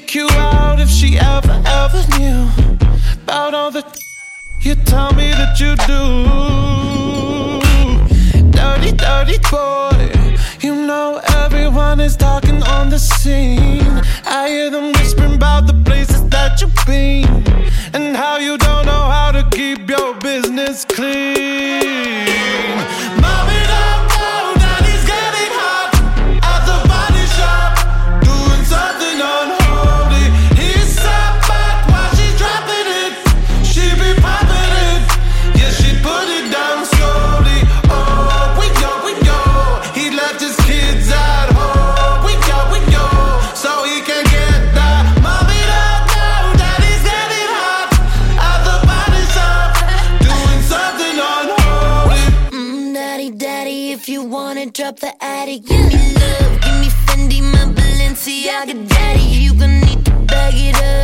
kick you out if she ever knew about all the you tell me that you do. Dirty, dirty boy. You know everyone is talking on the scene. I hear them whispering about the places that you've been and how you don't know how to keep your business clean. Mommy don't know that he's getting hot at the body shop, doing something unholy. He's sat back while she's dropping it. She be popping it, yeah, she put it down slowly. Oh, we go. He left his kids at home. We go, so he can get that. Mommy don't know that he's getting hot at the body shop, doing something unholy. Daddy, if you wanna drop the attic, give me love, give me Fendi, my Balenciaga daddy. You gon' need to bag it up.